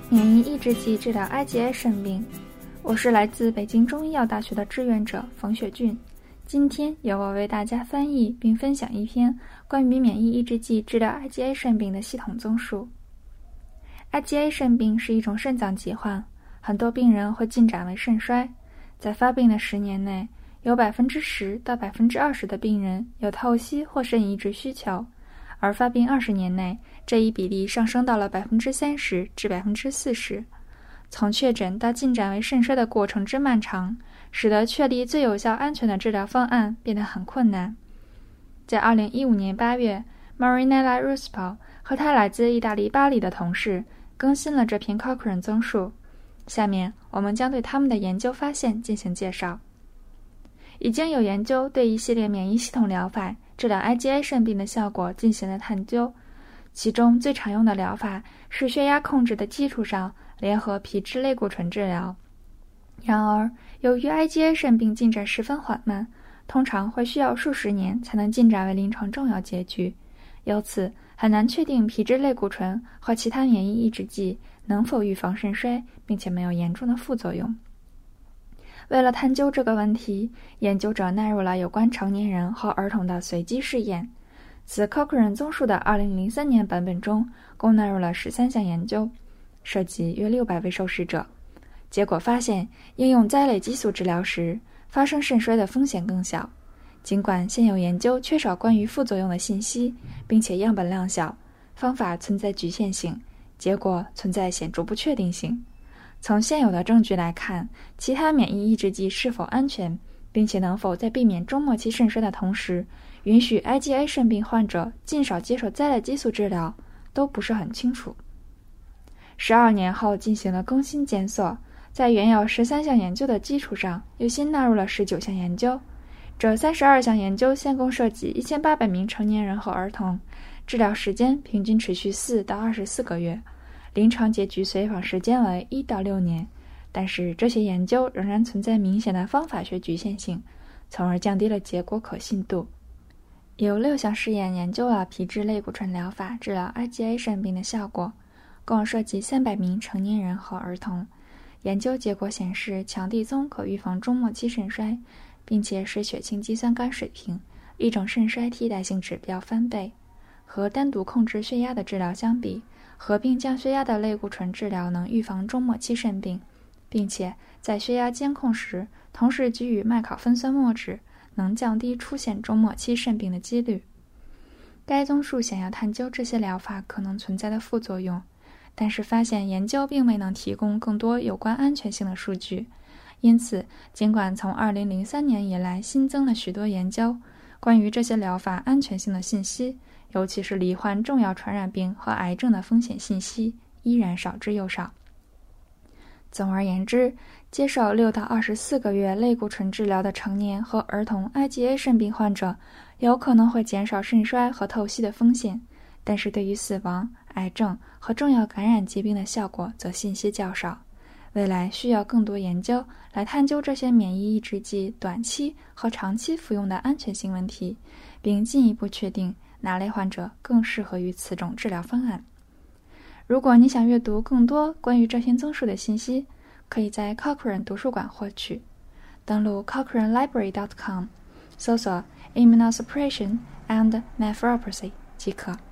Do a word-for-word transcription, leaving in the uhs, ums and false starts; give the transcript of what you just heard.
免疫抑制剂治疗 I G I 肾病。我是来自北京中医药大学的志愿者冯雪俊，今天由我为大家翻译并分享一篇关于免疫抑制剂治疗 I G I 肾病的系统综述。I G I 肾病是一种肾脏疾患，很多病人会进展为肾衰。在发病的十年内，有 百分之十 到 百分之二十 的病人有透析或肾移植需求，而发病二十年内，这一比例上升到了 百分之三十 至 百分之四十。从确诊到进展为肾衰的过程之漫长，使得确立最有效安全的治疗方案变得很困难。在二零一五年八月 Marinella Ruspo 和他来自意大利巴黎的同事更新了这篇 Cochrane 综述，下面我们将对他们的研究发现进行介绍。已经有研究对一系列免疫系统疗法治疗 I G I 肾病的效果进行了探究，其中最常用的疗法是血压控制的基础上联合皮质类固醇治疗。然而，由于 I G I 肾病进展十分缓慢，通常会需要数十年才能进展为临床重要结局，由此很难确定皮质类固醇和其他免疫抑制剂能否预防肾衰，并且没有严重的副作用。为了探究这个问题，研究者纳入了有关成年人和儿童的随机试验。此 Cochrane 综述的二零零三年版本中，共纳入了十三项研究，涉及约六百位受试者。结果发现，应用甾类激素治疗时，发生肾衰的风险更小。尽管现有研究缺少关于副作用的信息，并且样本量小，方法存在局限性，结果存在显著不确定性。从现有的证据来看，其他免疫抑制剂是否安全，并且能否在避免终末期肾衰的同时，允许 I G I 肾病患者尽少接受甾类激素治疗，都不是很清楚。十二年后进行了更新检索，在原有十三项研究的基础上，又新纳入了十九项研究。这三十二项研究现共涉及一千八百名成年人和儿童，治疗时间平均持续四到二十四个月。临床结局随访时间为一到六年，但是这些研究仍然存在明显的方法学局限性，从而降低了结果可信度。有六项试验研究了皮质类固醇疗法治疗 I G I 肾病的效果，共涉及三百名成年人和儿童。研究结果显示，强地宗可预防终末期肾衰，并且使血清肌酸酐水平，一种肾衰替代性指标翻倍。和单独控制血压的治疗相比，合并降血压的类固醇治疗能预防终末期肾病，并且在血压监控时同时给予麦考芬酸末酯，能降低出现终末期肾病的几率。该综述想要探究这些疗法可能存在的副作用，但是发现研究并未能提供更多有关安全性的数据。因此，尽管从二零零三年以来新增了许多研究，关于这些疗法安全性的信息，尤其是罹患重要传染病和癌症的风险信息，依然少之又少。总而言之，接受六到二十四个月类固醇治疗的成年和儿童 I G I 肾病患者，有可能会减少肾衰和透析的风险，但是对于死亡、癌症和重要感染疾病的效果则信息较少。未来需要更多研究来探究这些免疫抑制剂短期和长期服用的安全性问题，并进一步确定哪类患者更适合于此种治疗方案。如果你想阅读更多关于这篇综述的信息，可以在 Cochrane 图书馆获取。登录 cochrane library dot com， 搜索 Immunosuppression and Nephropathy 即可。